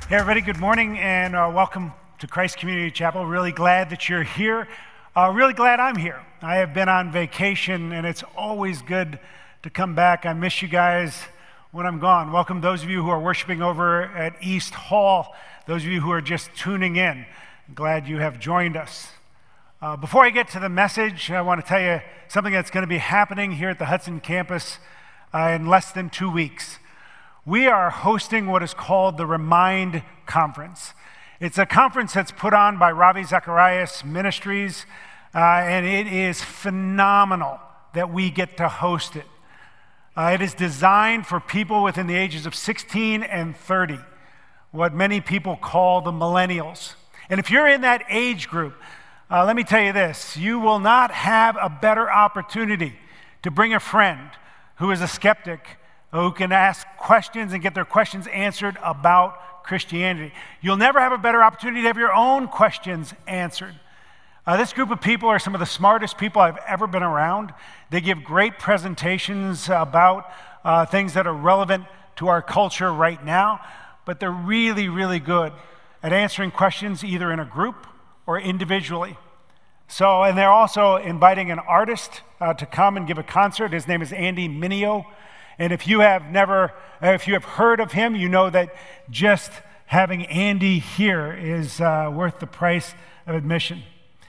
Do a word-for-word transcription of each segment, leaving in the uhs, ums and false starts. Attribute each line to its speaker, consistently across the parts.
Speaker 1: Hey everybody, good morning and uh, welcome to Christ Community Chapel. Really glad that you're here. Uh, really glad I'm here. I have been on vacation and it's always good to come back. I miss you guys when I'm gone. Welcome those of you who are worshiping over at East Hall, those of you who are just tuning in. I'm glad you have joined us. Uh, before I get to the message, I want to tell you something that's going to be happening here at the Hudson campus uh, in less than two weeks. We are hosting what is called the Remind Conference. It's a conference that's put on by Ravi Zacharias Ministries, uh, and it is phenomenal that we get to host it. Uh, it is designed for people within the ages of sixteen and thirty, what many people call the millennials. And if you're in that age group, uh, let me tell you this, you will not have a better opportunity to bring a friend who is a skeptic, who can ask questions and get their questions answered about Christianity. You'll never have a better opportunity to have your own questions answered. Uh, this group of people are some of the smartest people I've ever been around. They give great presentations about uh, things that are relevant to our culture right now, but they're really, really good at answering questions either in a group or individually. So, and they're also inviting an artist uh, to come and give a concert. His name is Andy Mineo. And if you have never, if you have heard of him, you know that just having Andy here is uh, worth the price of admission.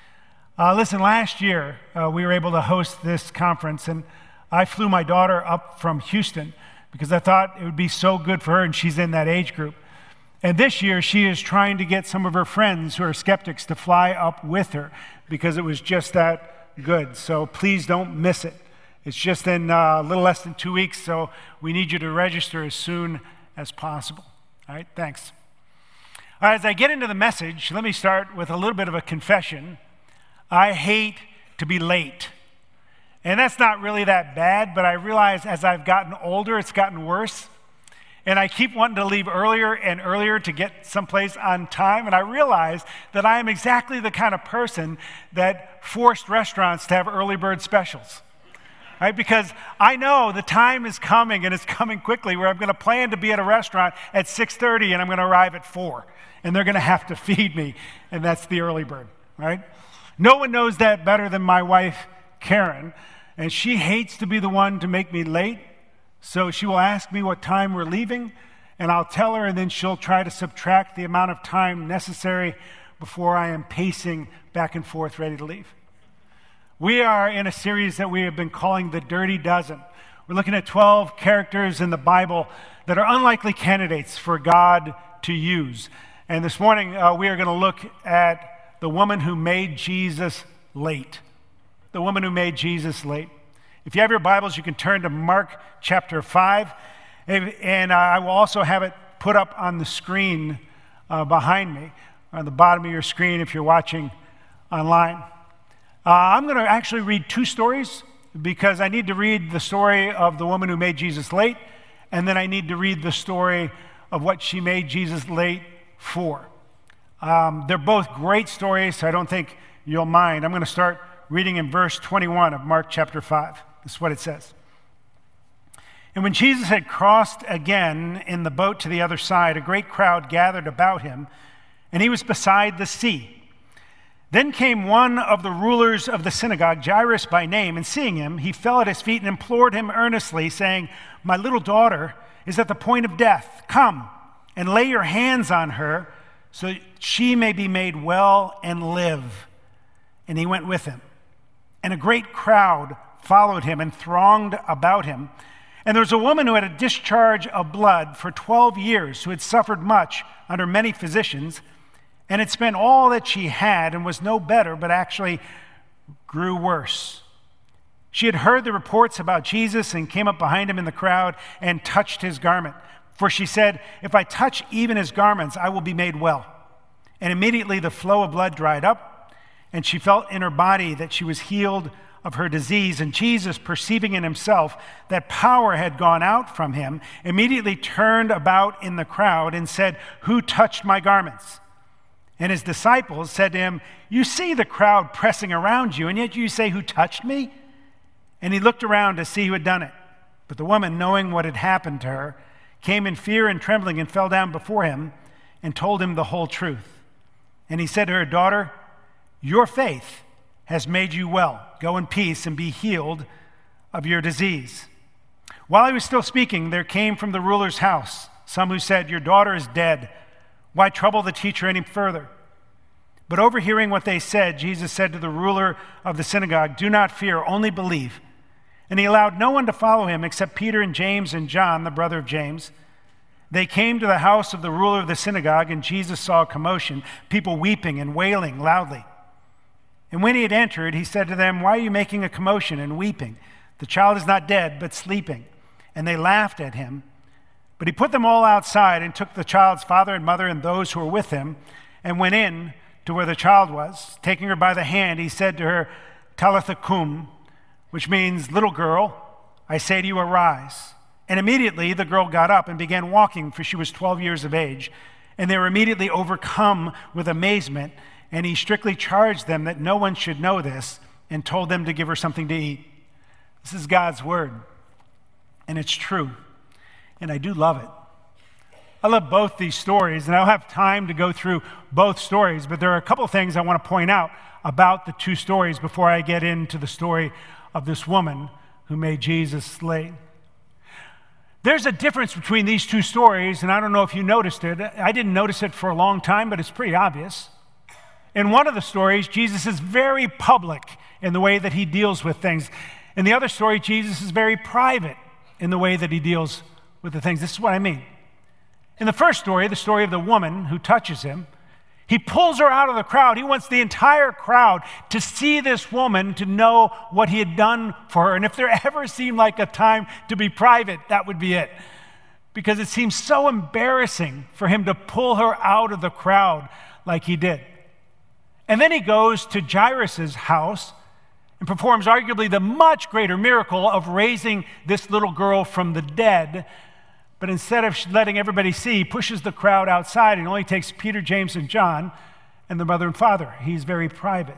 Speaker 1: Uh, listen, last year uh, we were able to host this conference, and I flew my daughter up from Houston because I thought it would be so good for her, and she's in that age group. And this year she is trying to get some of her friends who are skeptics to fly up with her because it was just that good. So please don't miss it. It's just in uh, a little less than two weeks, so we need you to register as soon as possible. All right, thanks. All right, as I get into the message, let me start with a little bit of a confession. I hate to be late. And that's not really that bad, but I realize as I've gotten older, it's gotten worse. And I keep wanting to leave earlier and earlier to get someplace on time. And I realize that I am exactly the kind of person that forced restaurants to have early bird specials. Right? Because I know the time is coming, and it's coming quickly, where I'm going to plan to be at a restaurant at six thirty, and I'm going to arrive at four, and they're going to have to feed me, and that's the early bird, right? No one knows that better than my wife, Karen, and she hates to be the one to make me late, so she will ask me what time we're leaving, and I'll tell her, and then she'll try to subtract the amount of time necessary before I am pacing back and forth ready to leave. We are in a series that we have been calling The Dirty Dozen. We're looking at twelve characters in the Bible that are unlikely candidates for God to use. And this morning, uh, we are going to look at the woman who made Jesus late. The woman who made Jesus late. If you have your Bibles, you can turn to Mark chapter five. And uh, I will also have it put up on the screen uh, behind me, on the bottom of your screen if you're watching online. Uh, I'm going to actually read two stories because I need to read the story of the woman who made Jesus late, and then I need to read the story of what she made Jesus late for. Um, they're both great stories, so I don't think you'll mind. I'm going to start reading in verse twenty-one of Mark chapter five. This is what it says. And when Jesus had crossed again in the boat to the other side, a great crowd gathered about him, and he was beside the sea. Then came one of the rulers of the synagogue, Jairus by name, and seeing him, he fell at his feet and implored him earnestly, saying, "My little daughter is at the point of death. Come and lay your hands on her so that she may be made well and live." And he went with him. And a great crowd followed him and thronged about him. And there was a woman who had a discharge of blood for twelve years, who had suffered much under many physicians, and had spent all that she had and was no better, but actually grew worse. She had heard the reports about Jesus and came up behind him in the crowd and touched his garment. For she said, "If I touch even his garments, I will be made well." And immediately the flow of blood dried up, and she felt in her body that she was healed of her disease. And Jesus, perceiving in himself that power had gone out from him, immediately turned about in the crowd and said, "Who touched my garments?" And his disciples said to him, "You see the crowd pressing around you, and yet you say, 'Who touched me?'" And he looked around to see who had done it. But the woman, knowing what had happened to her, came in fear and trembling and fell down before him and told him the whole truth. And he said to her, "Daughter, your faith has made you well. Go in peace and be healed of your disease." While he was still speaking, there came from the ruler's house some who said, "Your daughter is dead. Why trouble the teacher any further?" But overhearing what they said, Jesus said to the ruler of the synagogue, "Do not fear, only believe." And he allowed no one to follow him except Peter and James and John, the brother of James. They came to the house of the ruler of the synagogue, and Jesus saw a commotion, people weeping and wailing loudly. And when he had entered, he said to them, "Why are you making a commotion and weeping? The child is not dead, but sleeping." And they laughed at him. But he put them all outside and took the child's father and mother and those who were with him and went in to where the child was. Taking her by the hand, he said to her, "Talitha cum," which means, "Little girl, I say to you, arise." And immediately the girl got up and began walking, for she was twelve years of age. And they were immediately overcome with amazement. And he strictly charged them that no one should know this, and told them to give her something to eat. This is God's word, and it's true, and I do love it. I love both these stories, and I don't have time to go through both stories, but there are a couple of things I want to point out about the two stories before I get into the story of this woman who made Jesus late. There's a difference between these two stories, and I don't know if you noticed it. I didn't notice it for a long time, but it's pretty obvious. In one of the stories, Jesus is very public in the way that he deals with things. In the other story, Jesus is very private in the way that he deals with the things. This is what I mean. In the first story, the story of the woman who touches him, he pulls her out of the crowd. He wants the entire crowd to see this woman, to know what he had done for her. And if there ever seemed like a time to be private, that would be it. Because it seems so embarrassing for him to pull her out of the crowd like he did. And then he goes to Jairus' house and performs arguably the much greater miracle of raising this little girl from the dead. But instead of letting everybody see, he pushes the crowd outside and only takes Peter, James, and John and the mother and father. He's very private.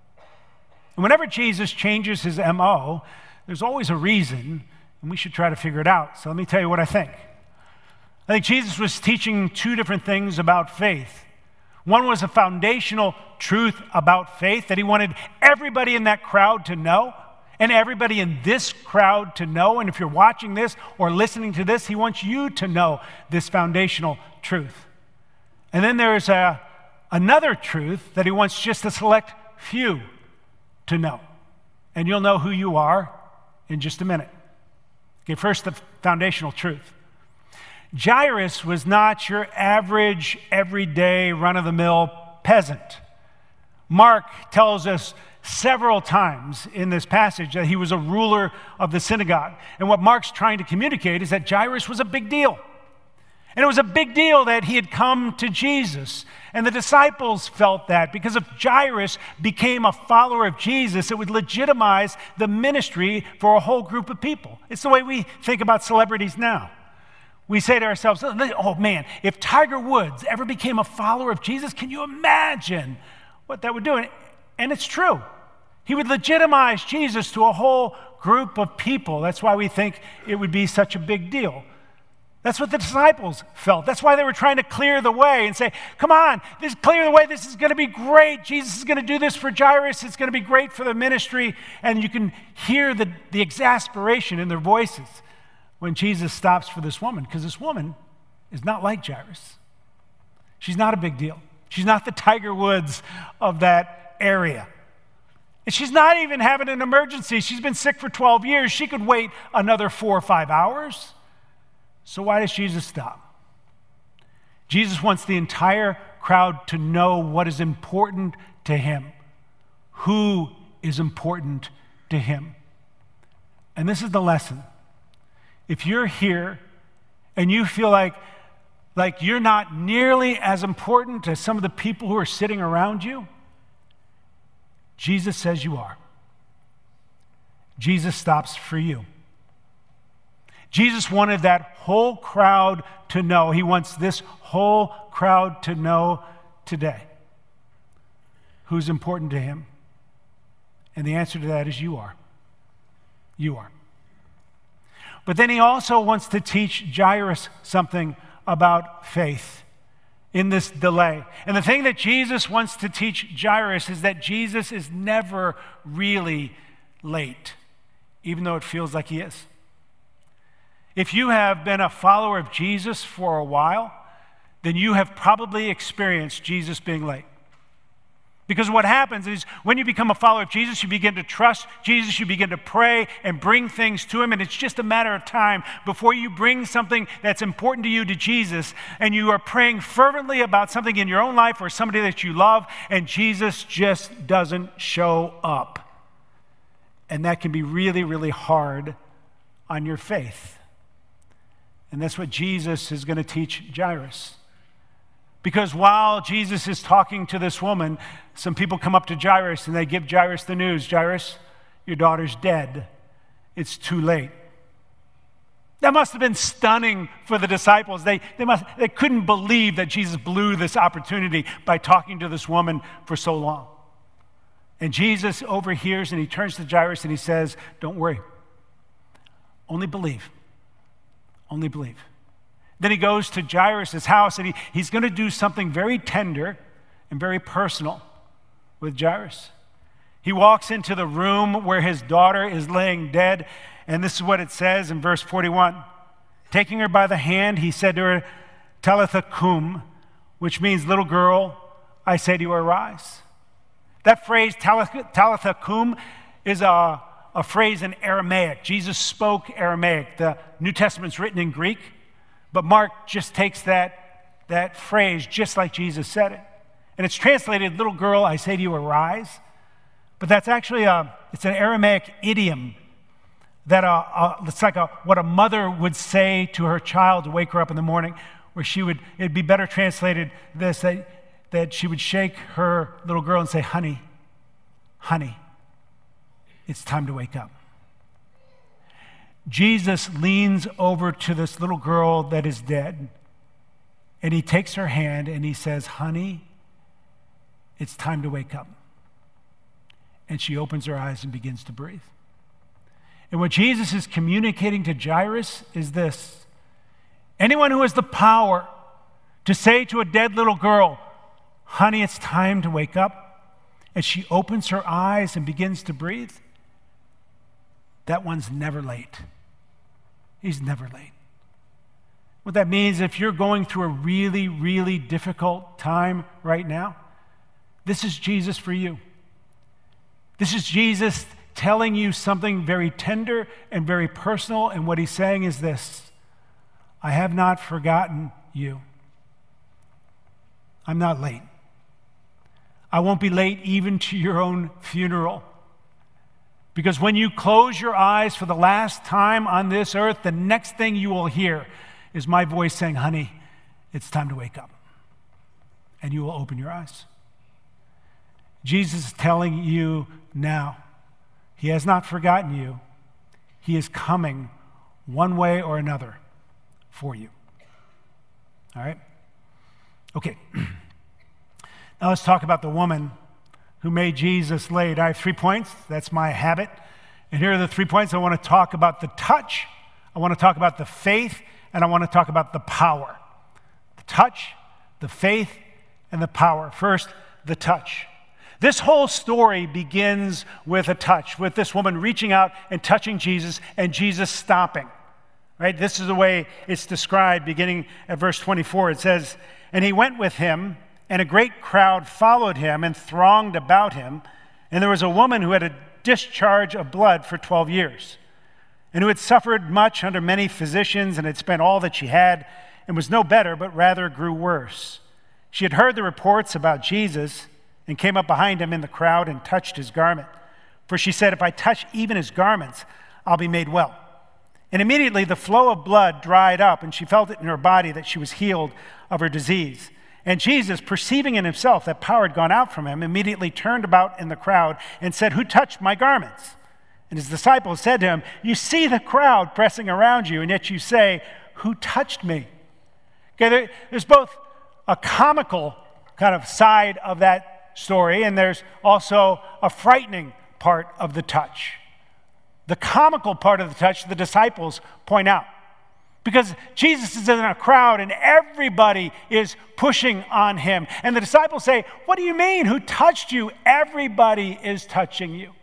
Speaker 1: And whenever Jesus changes his M O, there's always a reason, and we should try to figure it out. So let me tell you what I think. I think Jesus was teaching two different things about faith. One was a foundational truth about faith that he wanted everybody in that crowd to know, and everybody in this crowd to know. And if you're watching this or listening to this, he wants you to know this foundational truth. And then there's a, another truth that he wants just a select few to know. And you'll know who you are in just a minute. Okay, first, the foundational truth. Jairus was not your average, everyday, run-of-the-mill peasant. Mark tells us several times in this passage that he was a ruler of the synagogue. And what Mark's trying to communicate is that Jairus was a big deal. And it was a big deal that he had come to Jesus. And the disciples felt that because if Jairus became a follower of Jesus, it would legitimize the ministry for a whole group of people. It's the way we think about celebrities now. We say to ourselves, oh man, if Tiger Woods ever became a follower of Jesus, can you imagine what that would do? And it's true. He would legitimize Jesus to a whole group of people. That's why we think it would be such a big deal. That's what the disciples felt. That's why they were trying to clear the way and say, come on, this clear the way. This is going to be great. Jesus is going to do this for Jairus. It's going to be great for the ministry. And you can hear the, the exasperation in their voices when Jesus stops for this woman, because this woman is not like Jairus. She's not a big deal. She's not the Tiger Woods of that area. And she's not even having an emergency. She's been sick for twelve years. She could wait another four or five hours. So why does Jesus stop? Jesus wants the entire crowd to know what is important to him, who is important to him. And this is the lesson. If you're here and you feel like, like you're not nearly as important as some of the people who are sitting around you, Jesus says you are. Jesus stops for you. Jesus wanted that whole crowd to know. He wants this whole crowd to know today who's important to him. And the answer to that is you are. You are. But then he also wants to teach Jairus something about faith. in this delay. And the thing that Jesus wants to teach Jairus is that Jesus is never really late, even though it feels like he is. If you have been a follower of Jesus for a while, then you have probably experienced Jesus being late. Because what happens is when you become a follower of Jesus, you begin to trust Jesus, you begin to pray and bring things to him, and it's just a matter of time before you bring something that's important to you to Jesus, and you are praying fervently about something in your own life or somebody that you love, and Jesus just doesn't show up. And that can be really, really hard on your faith. And that's what Jesus is going to teach Jairus. Because while Jesus is talking to this woman, some people come up to Jairus and they give Jairus the news. Jairus, your daughter's dead. It's too late. That must have been stunning for the disciples. They, they, must, they couldn't believe that Jesus blew this opportunity by talking to this woman for so long. And Jesus overhears and he turns to Jairus and he says, don't worry. Only believe. Only believe. Then he goes to Jairus' house and he, he's going to do something very tender and very personal with Jairus. He walks into the room where his daughter is laying dead, and this is what it says in verse forty-one. Taking her by the hand, he said to her, Talitha cum, which means, little girl, I say to you, arise. That phrase, Talitha cum, is a, a phrase in Aramaic. Jesus spoke Aramaic. The New Testament's written in Greek. But Mark just takes that, that phrase just like Jesus said it. And it's translated, little girl, I say to you, arise. But that's actually a, it's an Aramaic idiom that a, a, it's like a, what a mother would say to her child to wake her up in the morning, where she would, it'd be better translated this, that, that she would shake her little girl and say, honey, honey, it's time to wake up. Jesus leans over to this little girl that is dead, and he takes her hand and he says, honey, it's time to wake up. And she opens her eyes and begins to breathe. And what Jesus is communicating to Jairus is this: anyone who has the power to say to a dead little girl, honey, it's time to wake up, and she opens her eyes and begins to breathe, that one's never late. He's never late. What that means, if you're going through a really, really difficult time right now, this is Jesus for you. This is Jesus telling you something very tender and very personal, and what he's saying is this: I have not forgotten you. I'm not late. I won't be late even to your own funeral. Because when you close your eyes for the last time on this earth, the next thing you will hear is my voice saying, honey, it's time to wake up. And you will open your eyes. Jesus is telling you now, he has not forgotten you. He is coming one way or another for you. All right? Okay. Now let's talk about the woman who made Jesus late. I have three points. That's my habit. And here are the three points. I want to talk about the touch, I want to talk about the faith, and I want to talk about the power. The touch, the faith, and the power. First, the touch. This whole story begins with a touch, with this woman reaching out and touching Jesus, and Jesus stopping. Right? This is the way it's described, beginning at verse twenty-four. It says, and he went with him, and a great crowd followed him and thronged about him. And there was a woman who had a discharge of blood for twelve years, and who had suffered much under many physicians, and had spent all that she had, and was no better, but rather grew worse. She had heard the reports about Jesus, and came up behind him in the crowd and touched his garment. For she said, if I touch even his garments, I'll be made well. And immediately the flow of blood dried up, and she felt it in her body that she was healed of her disease. And Jesus, perceiving in himself that power had gone out from him, immediately turned about in the crowd and said, who touched my garments? And his disciples said to him, you see the crowd pressing around you, and yet you say, who touched me? Okay, there, there's both a comical kind of side of that story, and there's also a frightening part of the touch. The comical part of the touch, the disciples point out. Because Jesus is in a crowd and everybody is pushing on him. And the disciples say, what do you mean? Who touched you? Everybody is touching you.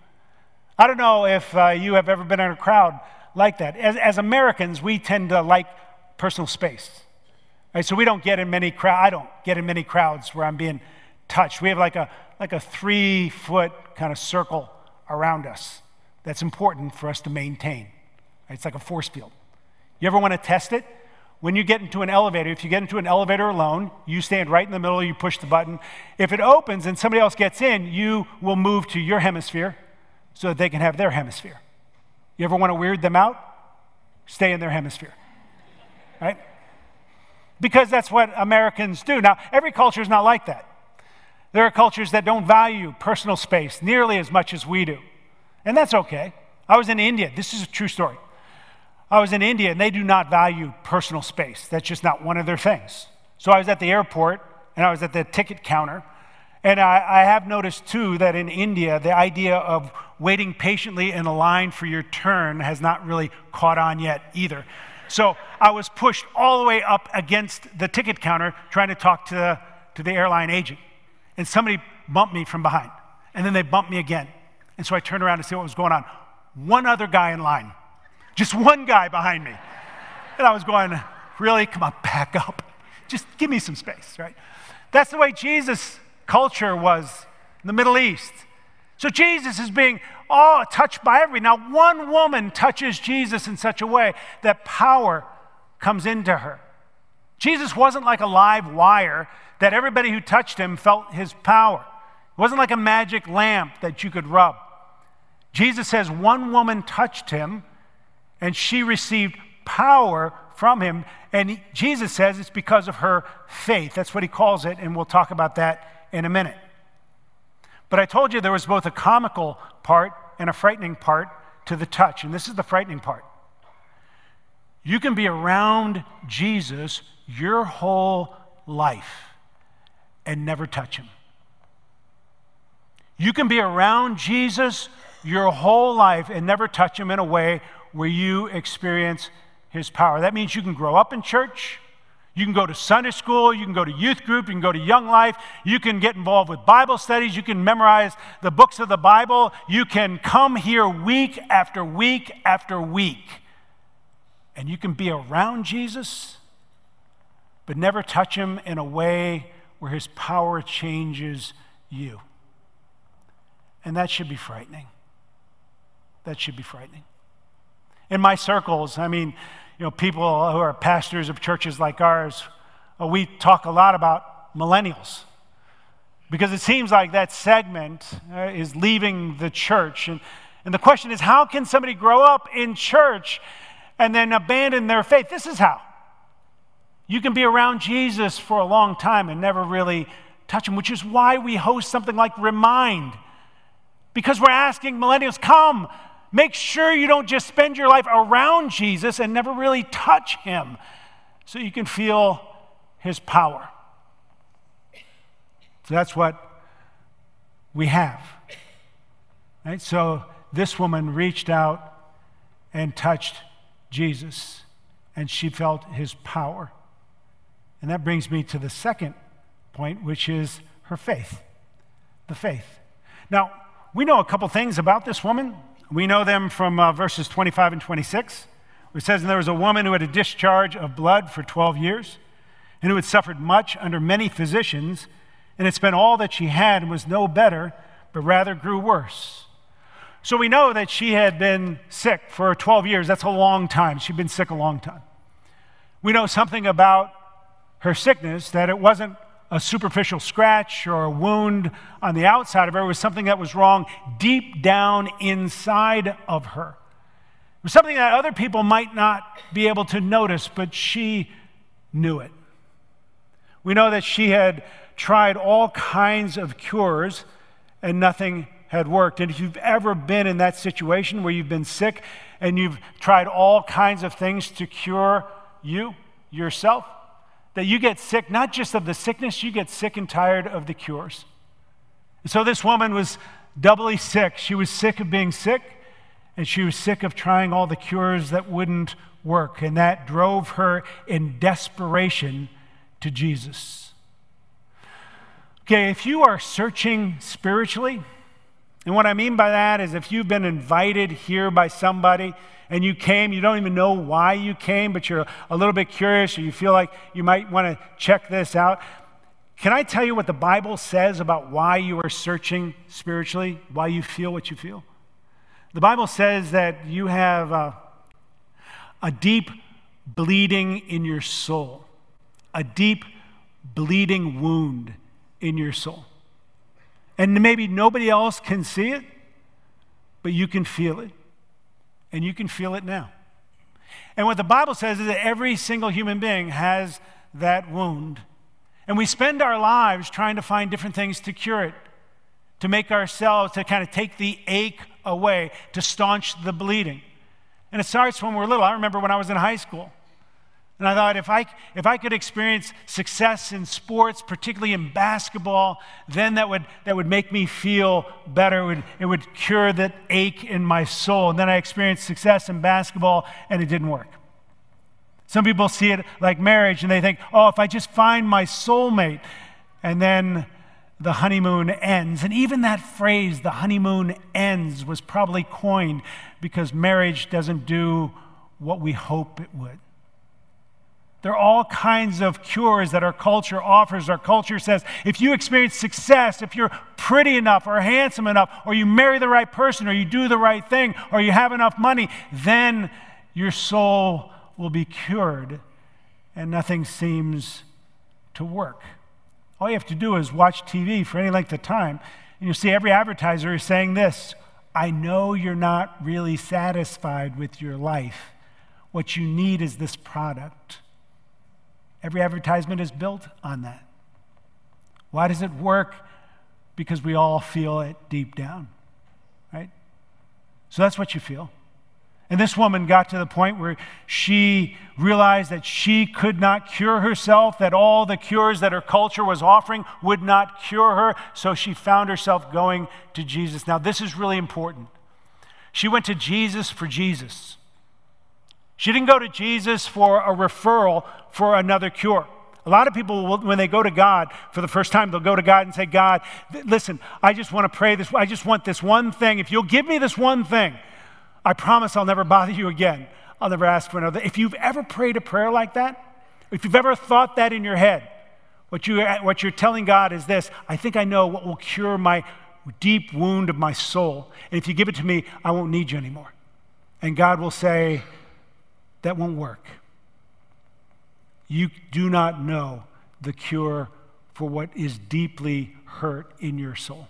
Speaker 1: I don't know if uh, you have ever been in a crowd like that. As, as Americans, we tend to like personal space. Right? So we don't get in many crowds. I don't get in many crowds where I'm being touched. We have like a, like a three-foot kind of circle around us that's important for us to maintain. Right? It's like a force field. You ever want to test it? When you get into an elevator, if you get into an elevator alone, you stand right in the middle, you push the button. If it opens and somebody else gets in, you will move to your hemisphere so that they can have their hemisphere. You ever want to weird them out? Stay in their hemisphere, right? Because that's what Americans do. Now, every culture is not like that. There are cultures that don't value personal space nearly as much as we do. And that's okay. I was in India. This is a true story. I was in India, and they do not value personal space. That's just not one of their things. So I was at the airport, and I was at the ticket counter, and I, I have noticed, too, that in India, the idea of waiting patiently in a line for your turn has not really caught on yet either. So I was pushed all the way up against the ticket counter trying to talk to the, to the airline agent, and somebody bumped me from behind, and then they bumped me again. And so I turned around to see what was going on. One other guy in line. Just one guy behind me. And I was going, really? Come on, back up. Just give me some space, right? That's the way Jesus' culture was in the Middle East. So Jesus is being all touched by everybody. Now, one woman touches Jesus in such a way that power comes into her. Jesus wasn't like a live wire that everybody who touched him felt his power. It wasn't like a magic lamp that you could rub. Jesus says one woman touched him, and she received power from him. And he, Jesus says it's because of her faith. That's what he calls it, and we'll talk about that in a minute. But I told you there was both a comical part and a frightening part to the touch, and this is the frightening part. You can be around Jesus your whole life and never touch him. You can be around Jesus your whole life and never touch him in a way where you experience his power. That means you can grow up in church, you can go to Sunday school, you can go to youth group, you can go to Young Life, you can get involved with Bible studies, you can memorize the books of the Bible, you can come here week after week after week, and you can be around Jesus, but never touch him in a way where his power changes you. And that should be frightening. That should be frightening. In my circles, I mean, you know, people who are pastors of churches like ours, uh, we talk a lot about millennials because it seems like that segment uh, is leaving the church. And, and the question is, how can somebody grow up in church and then abandon their faith? This is how. You can be around Jesus for a long time and never really touch him, which is why we host something like Remind, because we're asking millennials, come, make sure you don't just spend your life around Jesus and never really touch him so you can feel his power. So that's what we have. Right? So this woman reached out and touched Jesus, and she felt his power. And that brings me to the second point, which is her faith. The faith. Now, we know a couple things about this woman. We know them from uh, verses twenty-five and twenty-six. It says, and there was a woman who had a discharge of blood for twelve years, and who had suffered much under many physicians, and had spent all that she had and was no better, but rather grew worse. So we know that she had been sick for twelve years. That's a long time. She'd been sick a long time. We know something about her sickness, that it wasn't a superficial scratch or a wound on the outside of her. It was something that was wrong deep down inside of her. It was something that other people might not be able to notice, but she knew it. We know that she had tried all kinds of cures and nothing had worked. And if you've ever been in that situation where you've been sick and you've tried all kinds of things to cure you, yourself, that you get sick, not just of the sickness, you get sick and tired of the cures. And so this woman was doubly sick. She was sick of being sick, And she was sick of trying all the cures that wouldn't work. And that drove her in desperation to Jesus. Okay, if you are searching spiritually, and what I mean by that is if you've been invited here by somebody and you came, you don't even know why you came, but you're a little bit curious or you feel like you might want to check this out. Can I tell you what the Bible says about why you are searching spiritually, why you feel what you feel? The Bible says that you have a, a deep bleeding in your soul, a deep bleeding wound in your soul. And maybe nobody else can see it, but you can feel it. And you can feel it now. And what the Bible says is that every single human being has that wound. And we spend our lives trying to find different things to cure it, to make ourselves, to kind of take the ache away, to staunch the bleeding. And it starts when we're little. I remember when I was in high school. And I thought if I, if I could experience success in sports, particularly in basketball, then that would, that would make me feel better. It would, it would cure that ache in my soul. And then I experienced success in basketball, and it didn't work. Some people see it like marriage, and they think, oh, if I just find my soulmate, and then the honeymoon ends. And even that phrase, the honeymoon ends, was probably coined because marriage doesn't do what we hope it would. There are all kinds of cures that our culture offers. Our culture says, if you experience success, if you're pretty enough or handsome enough, or you marry the right person, or you do the right thing, or you have enough money, then your soul will be cured, and nothing seems to work. All you have to do is watch T V for any length of time, and you'll see every advertiser is saying this: I know you're not really satisfied with your life. What you need is this product. Every advertisement is built on that. Why does it work? Because we all feel it deep down, right? So that's what you feel. And this woman got to the point where she realized that she could not cure herself, that all the cures that her culture was offering would not cure her, so she found herself going to Jesus. Now, this is really important. She went to Jesus for Jesus. She didn't go to Jesus for a referral for another cure. A lot of people, will, when they go to God for the first time, they'll go to God and say, God, listen, I just want to pray this. I just want this one thing. If you'll give me this one thing, I promise I'll never bother you again. I'll never ask for another. If you've ever prayed a prayer like that, if you've ever thought that in your head, what, you, what you're telling God is this: I think I know what will cure my deep wound of my soul. And if you give it to me, I won't need you anymore. And God will say, that won't work. You do not know the cure for what is deeply hurt in your soul.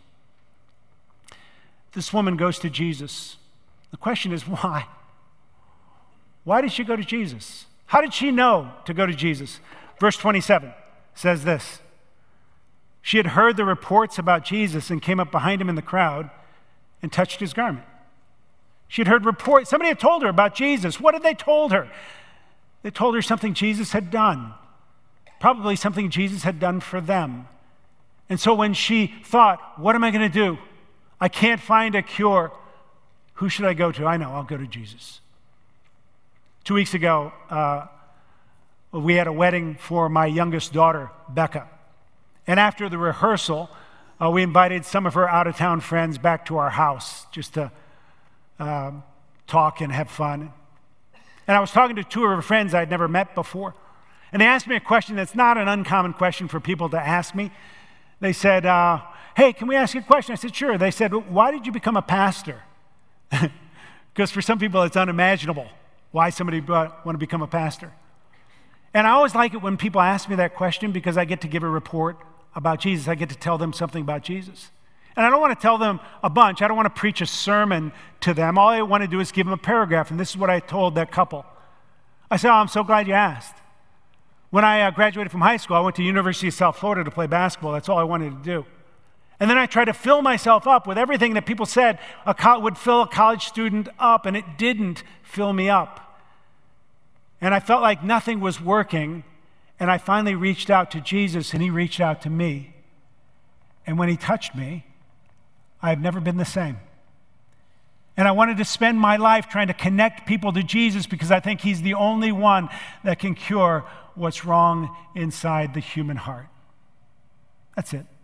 Speaker 1: This woman goes to Jesus. The question is, why? Why did she go to Jesus? How did she know to go to Jesus? Verse twenty-seven says this: she had heard the reports about Jesus and came up behind him in the crowd and touched his garment. She had heard reports. Somebody had told her about Jesus. What had they told her? They told her something Jesus had done, probably something Jesus had done for them. And so when she thought, what am I going to do? I can't find a cure. Who should I go to? I know, I'll go to Jesus. Two weeks ago, uh, we had a wedding for my youngest daughter, Becca. And after the rehearsal, uh, we invited some of her out-of-town friends back to our house just to uh, talk and have fun. And I was talking to two of her friends I'd never met before. And they asked me a question that's not an uncommon question for people to ask me. They said, uh, hey, can we ask you a question? I said, sure. They said, why did you become a pastor? Because for some people, it's unimaginable why somebody would want to become a pastor. And I always like it when people ask me that question because I get to give a report about Jesus. I get to tell them something about Jesus. And I don't want to tell them a bunch. I don't want to preach a sermon to them. All I want to do is give them a paragraph. And this is what I told that couple. I said, oh, I'm so glad you asked. When I uh, graduated from high school, I went to the University of South Florida to play basketball. That's all I wanted to do. And then I tried to fill myself up with everything that people said a co- would fill a college student up, and it didn't fill me up. And I felt like nothing was working, and I finally reached out to Jesus, and he reached out to me. And when he touched me, I have never been the same. And I wanted to spend my life trying to connect people to Jesus because I think he's the only one that can cure what's wrong inside the human heart. That's it.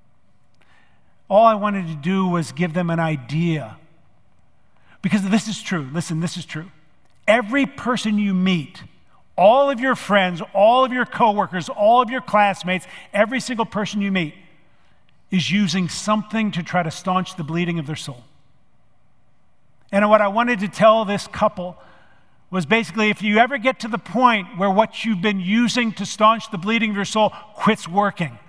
Speaker 1: All I wanted to do was give them an idea. Because this is true. Listen, this is true. Every person you meet, all of your friends, all of your coworkers, all of your classmates, every single person you meet is using something to try to staunch the bleeding of their soul. And what I wanted to tell this couple was basically, if you ever get to the point where what you've been using to staunch the bleeding of your soul quits working,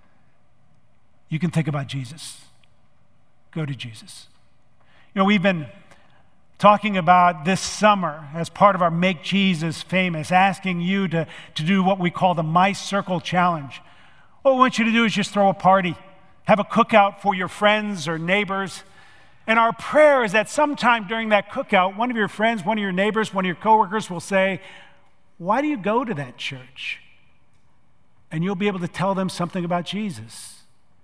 Speaker 1: you can think about Jesus. Go to Jesus. You know, we've been talking about this summer as part of our Make Jesus Famous, asking you to, to do what we call the My Circle Challenge. What we want you to do is just throw a party, have a cookout for your friends or neighbors. And our prayer is that sometime during that cookout, one of your friends, one of your neighbors, one of your coworkers will say, "Why do you go to that church?" And you'll be able to tell them something about Jesus.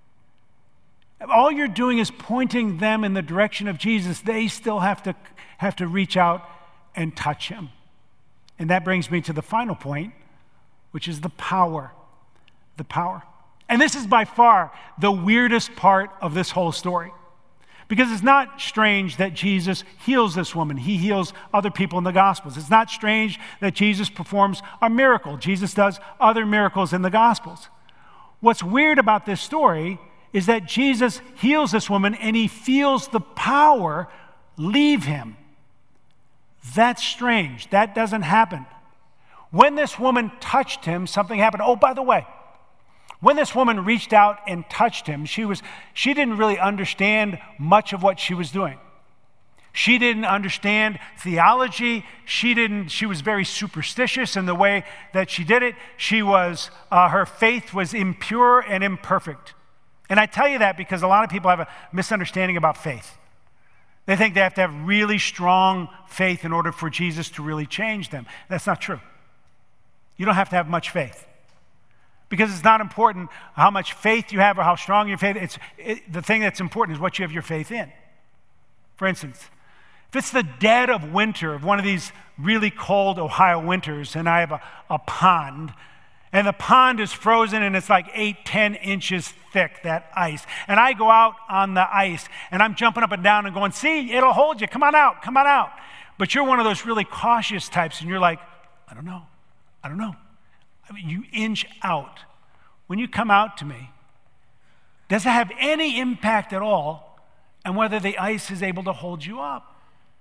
Speaker 1: All you're doing is pointing them in the direction of Jesus. They still have to have to reach out and touch him. And that brings me to the final point, which is the power. The power. And this is by far the weirdest part of this whole story. Because it's not strange that Jesus heals this woman. He heals other people in the Gospels. It's not strange that Jesus performs a miracle. Jesus does other miracles in the Gospels. What's weird about this story is that Jesus heals this woman and he feels the power leave him. That's strange. That doesn't happen. When this woman touched him, something happened. Oh, by the way, when this woman reached out and touched him, she was she didn't really understand much of what she was doing. She didn't understand theology. She didn't. She was very superstitious in the way that she did it. She was uh, her faith was impure and imperfect. And I tell you that because a lot of people have a misunderstanding about faith. They think they have to have really strong faith in order for Jesus to really change them. That's not true. You don't have to have much faith. Because it's not important how much faith you have or how strong your faith is. It's, it, the thing that's important is what you have your faith in. For instance, if it's the dead of winter, of one of these really cold Ohio winters, and I have a, a pond, and the pond is frozen and it's like eight, ten inches thick, that ice. And I go out on the ice and I'm jumping up and down and going, "See, it'll hold you. Come on out, come on out." But you're one of those really cautious types and you're like, "I don't know, I don't know." I mean, you inch out. When you come out to me, does it have any impact at all on whether the ice is able to hold you up?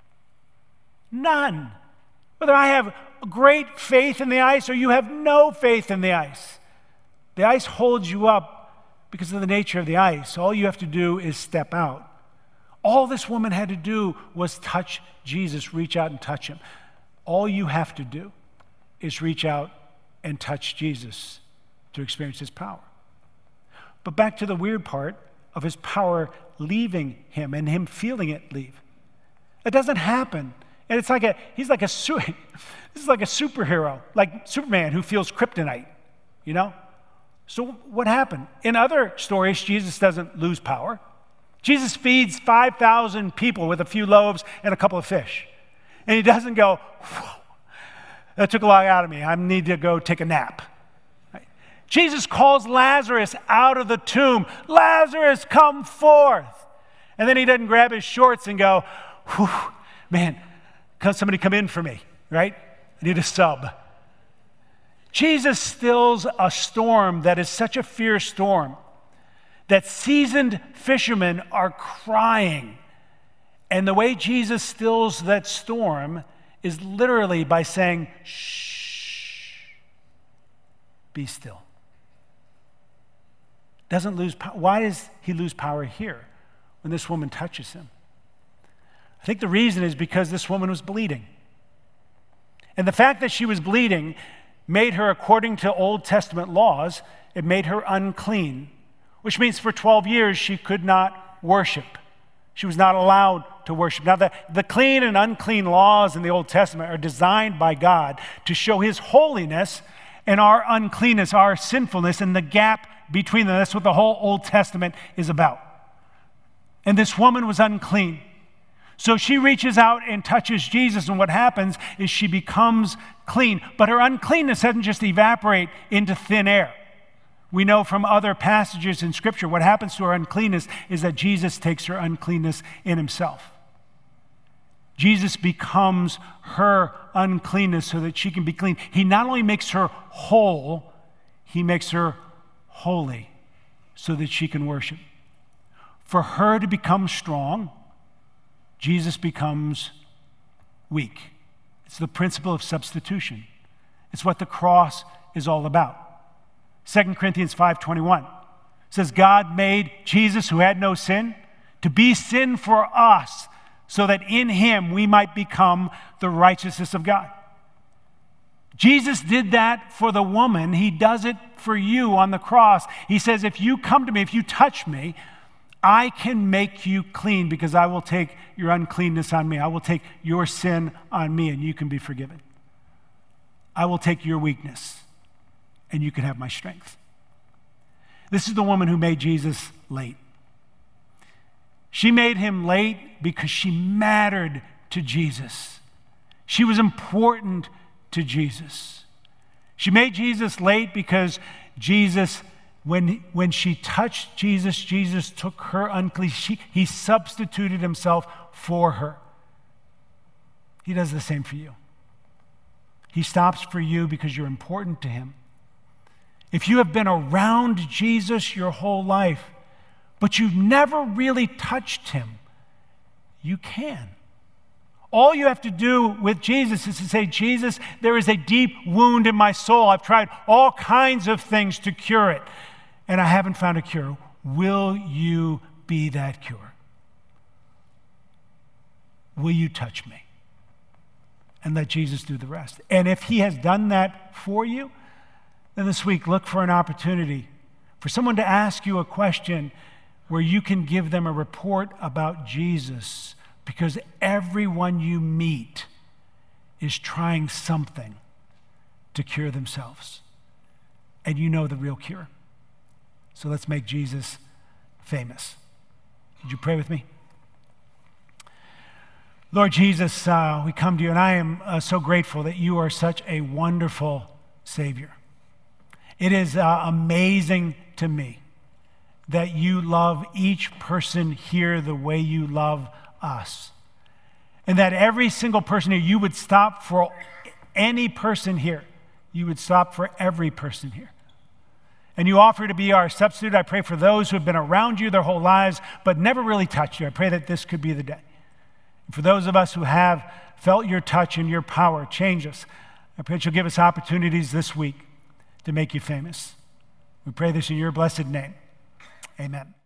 Speaker 1: None. Whether I have great faith in the ice or you have no faith in the ice, the ice holds you up because of the nature of the ice. All you have to do is step out. All this woman had to do was touch Jesus, reach out and touch him. All you have to do is reach out and touch Jesus to experience his power. But back to the weird part of his power leaving him and him feeling it leave. It doesn't happen. And it's like a, he's like a, this is like a superhero, like Superman who feels kryptonite, you know? So what happened? In other stories, Jesus doesn't lose power. Jesus feeds five thousand people with a few loaves and a couple of fish. And he doesn't go, "Whoa, that took a lot out of me. I need to go take a nap." Right? Jesus calls Lazarus out of the tomb. "Lazarus, come forth." And then he doesn't grab his shorts and go, "Whew, man, can somebody come in for me, right? I need a sub." Jesus stills a storm that is such a fierce storm that seasoned fishermen are crying. And the way Jesus stills that storm is literally by saying, "Shh, be still." Doesn't lose power. Why does he lose power here when this woman touches him? I think the reason is because this woman was bleeding. And the fact that she was bleeding made her, according to Old Testament laws, it made her unclean, which means for twelve years she could not worship. She was not allowed to worship. Now, the, the clean and unclean laws in the Old Testament are designed by God to show his holiness and our uncleanness, our sinfulness, and the gap between them. That's what the whole Old Testament is about. And this woman was unclean. So she reaches out and touches Jesus, and what happens is she becomes clean. But her uncleanness doesn't just evaporate into thin air. We know from other passages in Scripture what happens to her uncleanness is that Jesus takes her uncleanness in himself. Jesus becomes her uncleanness so that she can be clean. He not only makes her whole, he makes her holy so that she can worship. For her to become strong, Jesus becomes weak. It's the principle of substitution. It's what the cross is all about. Second Corinthians five twenty-one says, God made Jesus, who had no sin, to be sin for us, so that in him we might become the righteousness of God. Jesus did that for the woman. He does it for you on the cross. He says, if you come to me, if you touch me, I can make you clean because I will take your uncleanness on me. I will take your sin on me and you can be forgiven. I will take your weakness and you can have my strength. This is the woman who made Jesus late. She made him late because she mattered to Jesus. She was important to Jesus. She made Jesus late because Jesus When, when she touched Jesus, Jesus took her unclean. She, he substituted himself for her. He does the same for you. He stops for you because you're important to him. If you have been around Jesus your whole life, but you've never really touched him, you can. All you have to do with Jesus is to say, Jesus, there is a deep wound in my soul. I've tried all kinds of things to cure it, and I haven't found a cure. Will you be that cure? Will you touch me? And let Jesus do the rest. And if he has done that for you, then this week look for an opportunity for someone to ask you a question where you can give them a report about Jesus, because everyone you meet is trying something to cure themselves. And you know the real cure. So let's make Jesus famous. Would you pray with me? Lord Jesus, uh, we come to you, and I am uh, so grateful that you are such a wonderful Savior. It is uh, amazing to me that you love each person here the way you love us. And that every single person here, you would stop for any person here. You would stop for every person here. And you offer to be our substitute. I pray for those who have been around you their whole lives but never really touched you. I pray that this could be the day. And for those of us who have felt your touch and your power, change us. I pray that you'll give us opportunities this week to make you famous. We pray this in your blessed name. Amen.